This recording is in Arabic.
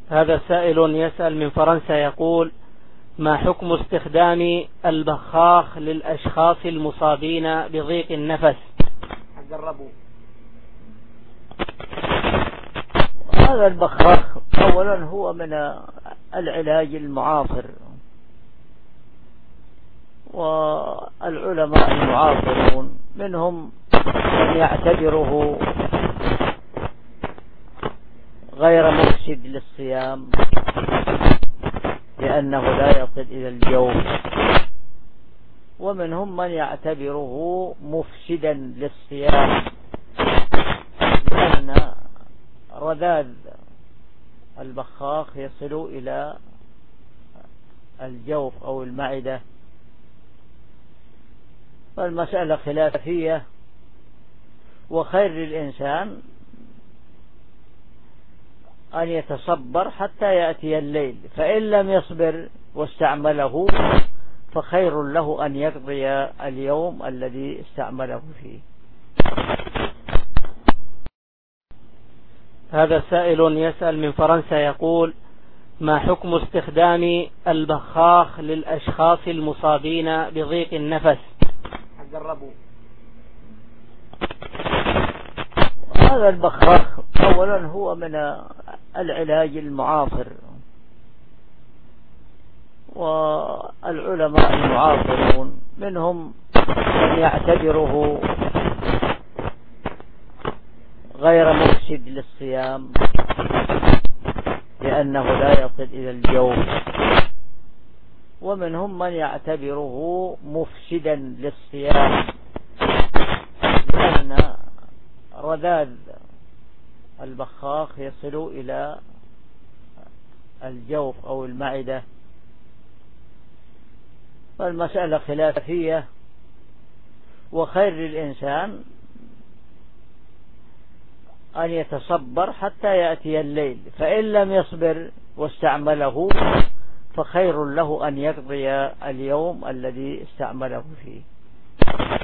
هذا سائل يسأل من فرنسا يقول: ما حكم استخدام البخاخ للأشخاص المصابين بضيق النفس؟ جربوا هذا البخاخ. أولا هو من العلاج المعاصر، والعلماء المعاصرون منهم من يعتبره غير مفسد للصيام لأنه لا يصل إلى الجوف، ومنهم من يعتبره مفسدا للصيام لأن رذاذ البخاخ يصل إلى الجوف أو المعدة. فالمسألة خلافية، وخير للإنسان أن يتصبر حتى يأتي الليل، فإن لم يصبر واستعمله فخير له أن يقضي اليوم الذي استعمله فيه. هذا سائل يسأل من فرنسا يقول: ما حكم استخدام البخاخ للأشخاص المصابين بضيق النفس؟ جربوا هذا البخاخ. أولا هو من العلاج المعاصر، والعلماء المعاصرون منهم من يعتبره غير مفسد للصيام لأنه لا يصل إلى الجوف، ومنهم من يعتبره مفسدا للصيام لأن رذاذ البخاخ يصل إلى الجوف أو المعدة. فالمسألة خلافية، وخير للإنسان أن يتصبر حتى يأتي الليل، فإن لم يصبر واستعمله فخير له أن يقضي اليوم الذي استعمله فيه.